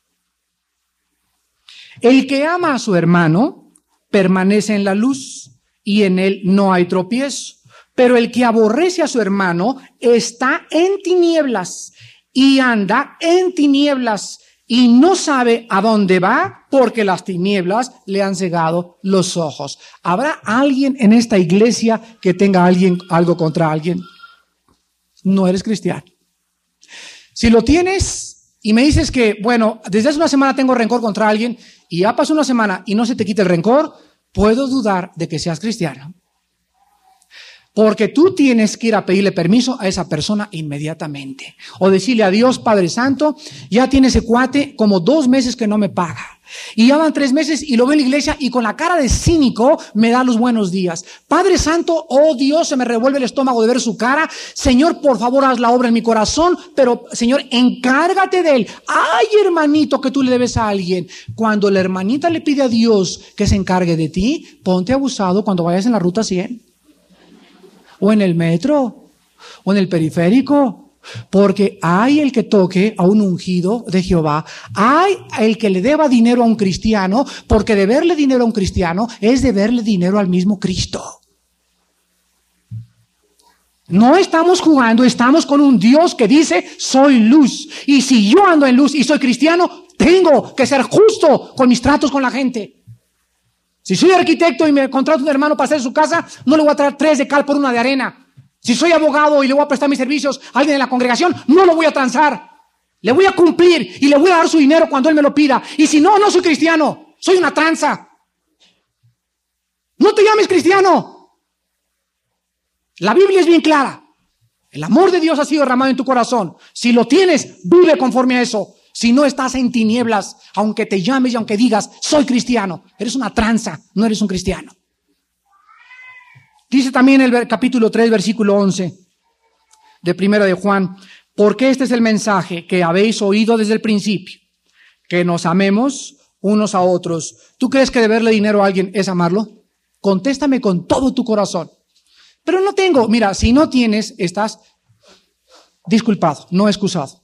El que ama a su hermano permanece en la luz y en él no hay tropiezo. Pero el que aborrece a su hermano está en tinieblas y anda en tinieblas y no sabe a dónde va, porque las tinieblas le han cegado los ojos. ¿Habrá alguien en esta iglesia que tenga algo contra alguien? No eres cristiano. Si lo tienes y me dices que, bueno, desde hace una semana tengo rencor contra alguien y ya pasó una semana y no se te quita el rencor, puedo dudar de que seas cristiano. Porque tú tienes que ir a pedirle permiso a esa persona inmediatamente. O decirle a Dios, Padre Santo, ya tiene ese cuate como 2 meses que no me paga. Y ya van 3 meses y lo veo en la iglesia y con la cara de cínico me da los buenos días. Padre Santo, oh Dios, se me revuelve el estómago de ver su cara. Señor, por favor, haz la obra en mi corazón, pero Señor, encárgate de él. Ay, hermanito, que tú le debes a alguien. Cuando la hermanita le pide a Dios que se encargue de ti, ponte abusado cuando vayas en la ruta 100 o en el metro o en el periférico. Porque hay el que toque a un ungido de Jehová, hay el que le deba dinero a un cristiano, porque deberle dinero a un cristiano es deberle dinero al mismo Cristo. No estamos jugando, estamos con un Dios que dice, soy luz. Y si yo ando en luz y soy cristiano, tengo que ser justo con mis tratos con la gente. Si soy arquitecto y me contrato a un hermano para hacer su casa, no le voy a traer 3 de cal por 1 de arena. Si soy abogado y le voy a prestar mis servicios a alguien de la congregación, no lo voy a transar. Le voy a cumplir y le voy a dar su dinero cuando él me lo pida. Y si no, no soy cristiano, soy una tranza. No te llames cristiano. La Biblia es bien clara. El amor de Dios ha sido derramado en tu corazón. Si lo tienes, vive conforme a eso. Si no, estás en tinieblas, aunque te llames y aunque digas, soy cristiano. Eres una tranza, no eres un cristiano. Dice también el capítulo 3, versículo 11 de 1 de Juan, porque este es el mensaje que habéis oído desde el principio, que nos amemos unos a otros. ¿Tú crees que deberle dinero a alguien es amarlo? Contéstame con todo tu corazón. Pero no tengo. Mira, si no tienes, estás disculpado, no excusado.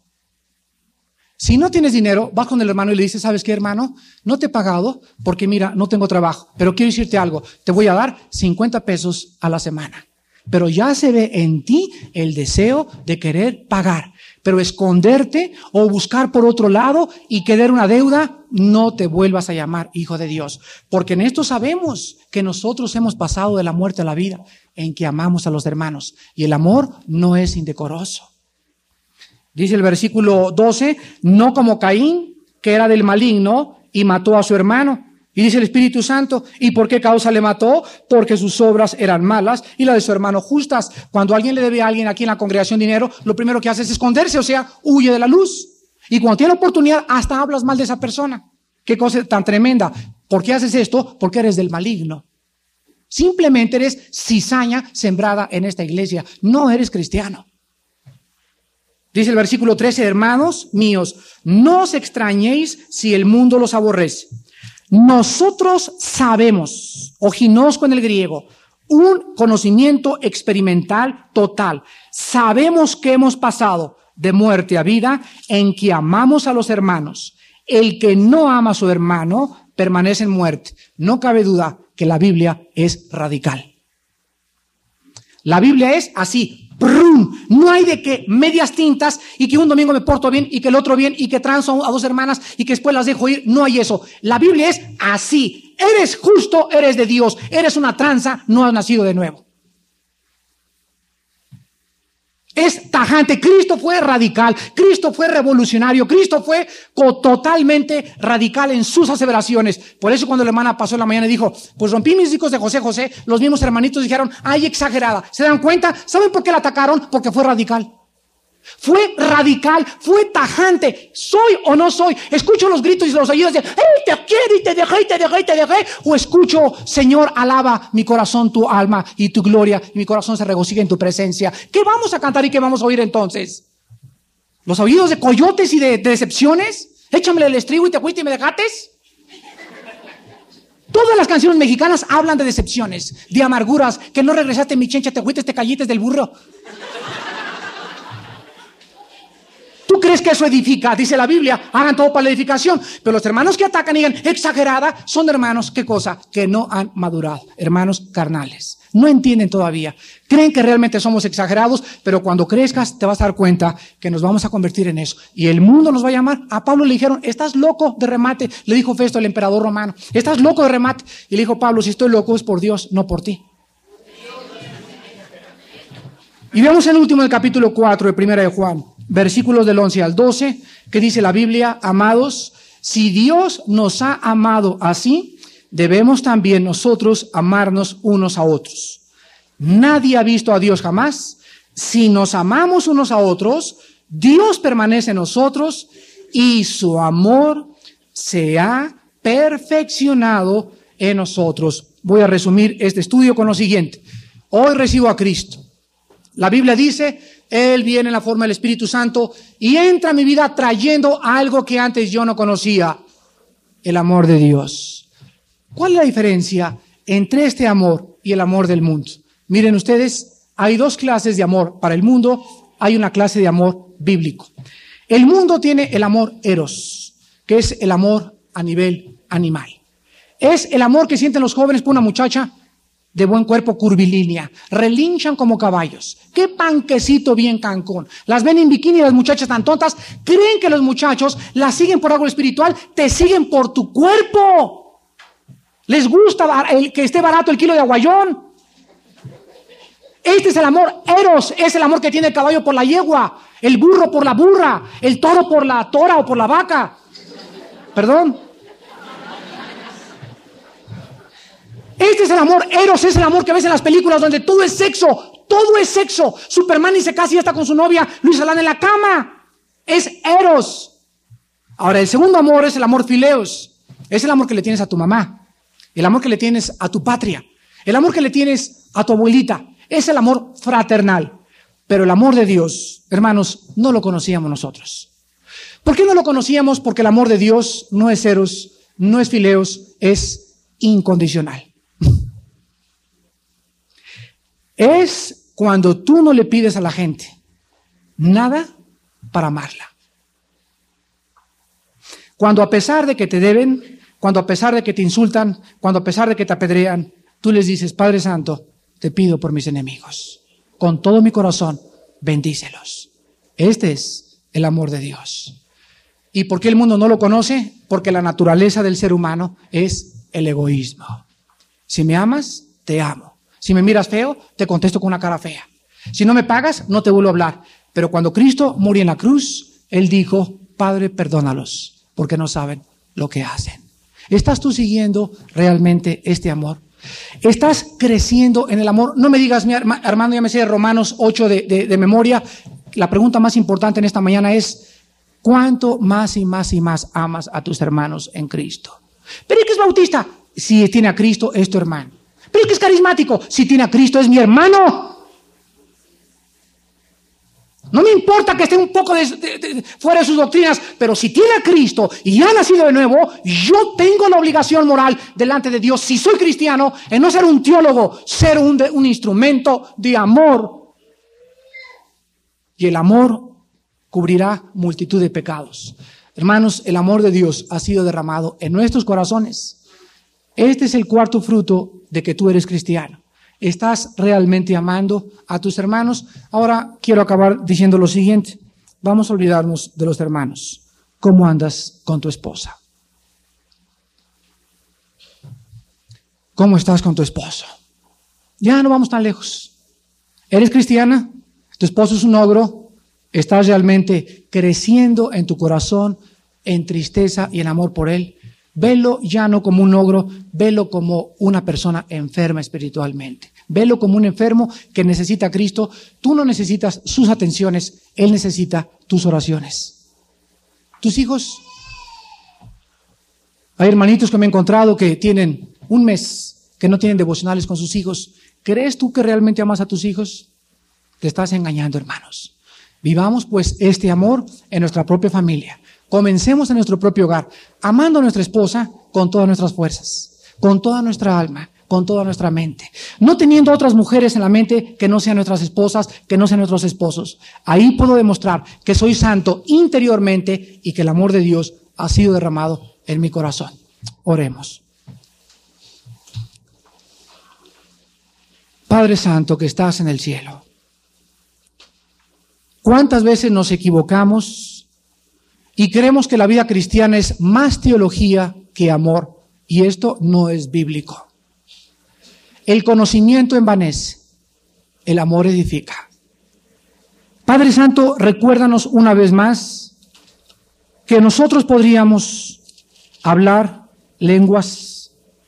Si no tienes dinero, vas con el hermano y le dices, ¿sabes qué, hermano? No te he pagado porque mira, no tengo trabajo, pero quiero decirte algo, te voy a dar 50 pesos a la semana. Pero ya se ve en ti el deseo de querer pagar, pero esconderte o buscar por otro lado y querer una deuda, no te vuelvas a llamar hijo de Dios. Porque en esto sabemos que nosotros hemos pasado de la muerte a la vida, en que amamos a los hermanos. Y el amor no es indecoroso. Dice el versículo 12, no como Caín, que era del maligno y mató a su hermano. Y dice el Espíritu Santo, ¿y por qué causa le mató? Porque sus obras eran malas y las de su hermano justas. Cuando alguien le debe a alguien aquí en la congregación dinero, lo primero que hace es esconderse, o sea, huye de la luz. Y cuando tiene oportunidad, hasta hablas mal de esa persona. Qué cosa tan tremenda. ¿Por qué haces esto? Porque eres del maligno. Simplemente eres cizaña sembrada en esta iglesia. No eres cristiano. Dice el versículo 13, hermanos míos, no os extrañéis si el mundo los aborrece. Nosotros sabemos, oginosco en el griego, un conocimiento experimental total. Sabemos que hemos pasado de muerte a vida en que amamos a los hermanos. El que no ama a su hermano permanece en muerte. No cabe duda que la Biblia es radical. La Biblia es así. ¡Brum! No hay de que medias tintas y que un domingo me porto bien y que el otro bien y que transo a 2 hermanas y que después las dejo ir. No hay eso. La Biblia es así. Eres justo, eres de Dios. Eres una tranza, no has nacido de nuevo. Es tajante. Cristo fue radical. Cristo fue revolucionario. Cristo fue totalmente radical en sus aseveraciones. Por eso cuando la hermana pasó en la mañana y dijo, pues rompí mis discos de José José, los mismos hermanitos dijeron, ay, exagerada. ¿Se dan cuenta? ¿Saben por qué la atacaron? Porque fue radical. Fue radical, fue tajante. ¿Soy o no soy? Escucho los gritos y los oídos de, te quiero y te dejé, y te dejé, y te dejé. O escucho, Señor, alaba mi corazón, tu alma y tu gloria. Y mi corazón se regocija en tu presencia. ¿Qué vamos a cantar y qué vamos a oír entonces? ¿Los oídos de coyotes y de decepciones? Échamele el estribo y te fuiste y me dejates. Todas las canciones mexicanas hablan de decepciones, de amarguras, que no regresaste mi chencha, te fuiste, te callites del burro. ¿Tú crees que eso edifica? Dice la Biblia, hagan todo para la edificación. Pero los hermanos que atacan y digan, exagerada, son hermanos, ¿qué cosa? Que no han madurado, hermanos carnales. No entienden todavía. Creen que realmente somos exagerados, pero cuando crezcas te vas a dar cuenta que nos vamos a convertir en eso. Y el mundo nos va a llamar. A Pablo le dijeron, estás loco de remate. Le dijo Festo, el emperador romano, estás loco de remate. Y le dijo Pablo, si estoy loco es por Dios, no por ti. Y vemos el último del capítulo 4 de 1 de Juan. Versículos del 11 al 12, que dice la Biblia, amados, si Dios nos ha amado así, debemos también nosotros amarnos unos a otros. Nadie ha visto a Dios jamás. Si nos amamos unos a otros, Dios permanece en nosotros y su amor se ha perfeccionado en nosotros. Voy a resumir este estudio con lo siguiente. Hoy recibo a Cristo. La Biblia dice, Él viene en la forma del Espíritu Santo y entra a mi vida trayendo algo que antes yo no conocía, el amor de Dios. ¿Cuál es la diferencia entre este amor y el amor del mundo? Miren ustedes, hay dos clases de amor. Para el mundo hay una clase de amor bíblico. El mundo tiene el amor eros, que es el amor a nivel animal. Es el amor que sienten los jóvenes por una muchacha de buen cuerpo, curvilínea. Relinchan como caballos. ¡Qué panquecito bien cancón! Las ven en bikini las muchachas tan tontas. Creen que los muchachos las siguen por algo espiritual. Te siguen por tu cuerpo. Les gusta que esté barato el kilo de aguayón. Este es el amor eros. Es el amor que tiene el caballo por la yegua, el burro por la burra, el toro por la tora o por la vaca. Perdón. Este es el amor eros, es el amor que ves en las películas donde todo es sexo, todo es sexo. Superman ni se casa y ya está con su novia, Luis Alán en la cama. Es eros. Ahora, el segundo amor es el amor fileos. Es el amor que le tienes a tu mamá, el amor que le tienes a tu patria, el amor que le tienes a tu abuelita. Es el amor fraternal. Pero el amor de Dios, hermanos, no lo conocíamos nosotros. ¿Por qué no lo conocíamos? Porque el amor de Dios no es eros, no es fileos, es incondicional. Es cuando tú no le pides a la gente nada para amarla. Cuando a pesar de que te deben, cuando a pesar de que te insultan, cuando a pesar de que te apedrean, tú les dices, Padre Santo, te pido por mis enemigos. Con todo mi corazón, bendícelos. Este es el amor de Dios. ¿Y por qué el mundo no lo conoce? Porque la naturaleza del ser humano es el egoísmo. Si me amas, te amo. Si me miras feo, te contesto con una cara fea. Si no me pagas, no te vuelvo a hablar. Pero cuando Cristo murió en la cruz, Él dijo, Padre, perdónalos, porque no saben lo que hacen. ¿Estás tú siguiendo realmente este amor? ¿Estás creciendo en el amor? No me digas, Armando, ya me sé Romanos 8 de memoria. La pregunta más importante en esta mañana es, ¿cuánto más y más y más amas a tus hermanos en Cristo? ¿Pero es que es bautista? Si tiene a Cristo, es tu hermano. ¿Pero es que es carismático? Si tiene a Cristo, es mi hermano. No me importa que esté un poco fuera de sus doctrinas, pero si tiene a Cristo y ha nacido de nuevo, yo tengo la obligación moral delante de Dios, si soy cristiano, en no ser un teólogo, ser un instrumento de amor. Y el amor cubrirá multitud de pecados. Hermanos, el amor de Dios ha sido derramado en nuestros corazones. Este es el cuarto fruto de que tú eres cristiano. ¿Estás realmente amando a tus hermanos? Ahora quiero acabar diciendo lo siguiente. Vamos a olvidarnos de los hermanos. ¿Cómo andas con tu esposa? ¿Cómo estás con tu esposo? Ya no vamos tan lejos. ¿Eres cristiana? ¿Tu esposo es un ogro? ¿Estás realmente creciendo en tu corazón en tristeza y en amor por él? Velo ya no como un ogro, velo como una persona enferma espiritualmente. Velo como un enfermo que necesita a Cristo. Tú no necesitas sus atenciones, Él necesita tus oraciones. Tus hijos. Hay hermanitos que me he encontrado que tienen un mes que no tienen devocionales con sus hijos. ¿Crees tú que realmente amas a tus hijos? Te estás engañando, hermanos. Vivamos pues este amor en nuestra propia familia. Comencemos en nuestro propio hogar, amando a nuestra esposa con todas nuestras fuerzas, con toda nuestra alma, con toda nuestra mente. No teniendo otras mujeres en la mente que no sean nuestras esposas, que no sean nuestros esposos. Ahí puedo demostrar que soy santo interiormente y que el amor de Dios ha sido derramado en mi corazón. Oremos. Padre Santo que estás en el cielo, ¿cuántas veces nos equivocamos y creemos que la vida cristiana es más teología que amor? Y esto no es bíblico. El conocimiento envanece, el amor edifica. Padre Santo, recuérdanos una vez más que nosotros podríamos hablar lenguas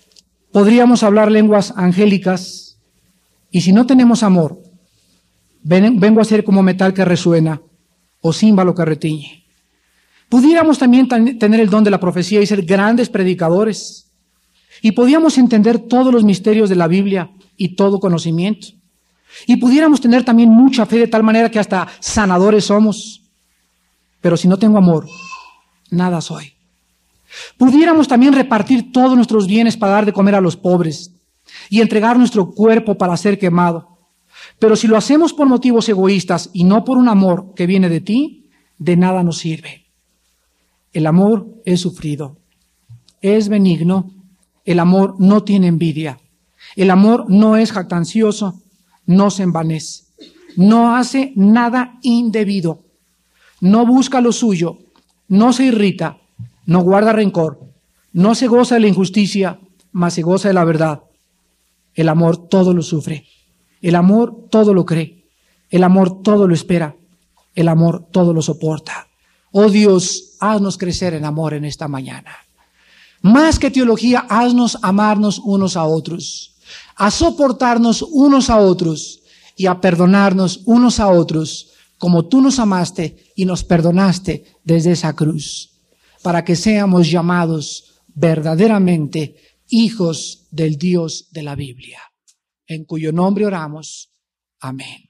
angélicas, y si no tenemos amor, vengo a ser como metal que resuena o címbalo que retiñe. Pudiéramos también tener el don de la profecía y ser grandes predicadores. Y podíamos entender todos los misterios de la Biblia y todo conocimiento. Y pudiéramos tener también mucha fe de tal manera que hasta sanadores somos. Pero si no tengo amor, nada soy. Pudiéramos también repartir todos nuestros bienes para dar de comer a los pobres y entregar nuestro cuerpo para ser quemado. Pero si lo hacemos por motivos egoístas y no por un amor que viene de ti, de nada nos sirve. El amor es sufrido, es benigno, el amor no tiene envidia, el amor no es jactancioso, no se envanece, no hace nada indebido, no busca lo suyo, no se irrita, no guarda rencor, no se goza de la injusticia, mas se goza de la verdad. El amor todo lo sufre, el amor todo lo cree, el amor todo lo espera, el amor todo lo soporta. Oh Dios, haznos crecer en amor en esta mañana. Más que teología, haznos amarnos unos a otros, a soportarnos unos a otros y a perdonarnos unos a otros, como tú nos amaste y nos perdonaste desde esa cruz, para que seamos llamados verdaderamente hijos del Dios de la Biblia, en cuyo nombre oramos. Amén.